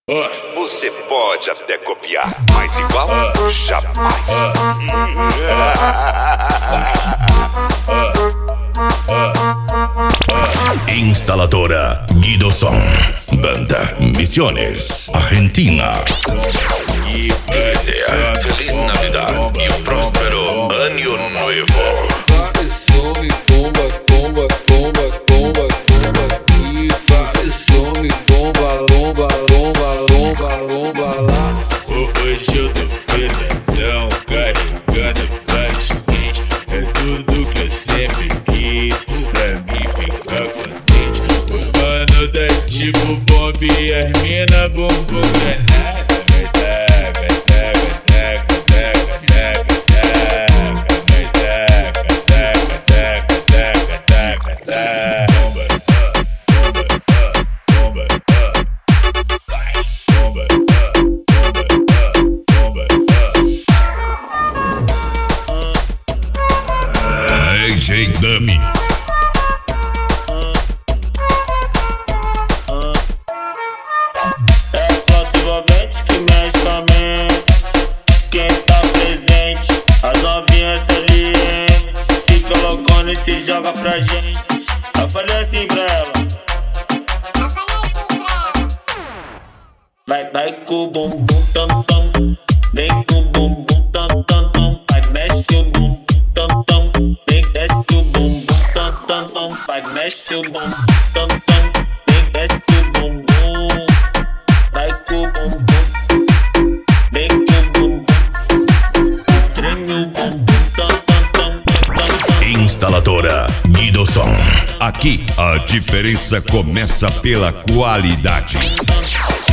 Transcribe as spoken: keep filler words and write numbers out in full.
Você pode até copiar, mas igual jamais. Instaladora Guidoson, Banda Misiones, Argentina. Te desea feliz Navidad y un próspero año nuevo. Some bomba, bomba, bomba, bomba, bomba aqui. Vai, some bomba, lomba, lomba, lomba, lomba lá. Hoje eu tô pesadão, carregando vários pentes. É tudo que eu sempre quis, pra mim ficar contente. O mano tá tipo bomba e as mina bumbum granada. Vai taca, taca, taca, taca, taca, taca. Vai taca, taca, taca, taca, taca, taca. Bomba, bomba, vai, bomba, bomba, D J Dummy. É foto envolvente que mexe com a mente. Quem tá presente, as novinhas salientes. Fica loucona e se joga pra gente. Eu falei assim pra ela. Vai, vai com o bumbum tam tam. Vem com o bumbum tam tam tam. Vai, mexe o bumbum tam tam. Vem, desce o bumbum tam tam tam. Vai, mexe o bumbum tam tam. Vem, desce o bumbum. Vai com o bumbum. Vem com o bumbum. Treme o bumbum tam tam tam tam tam. Instaladora Guidoson. Aqui a diferença começa pela qualidade.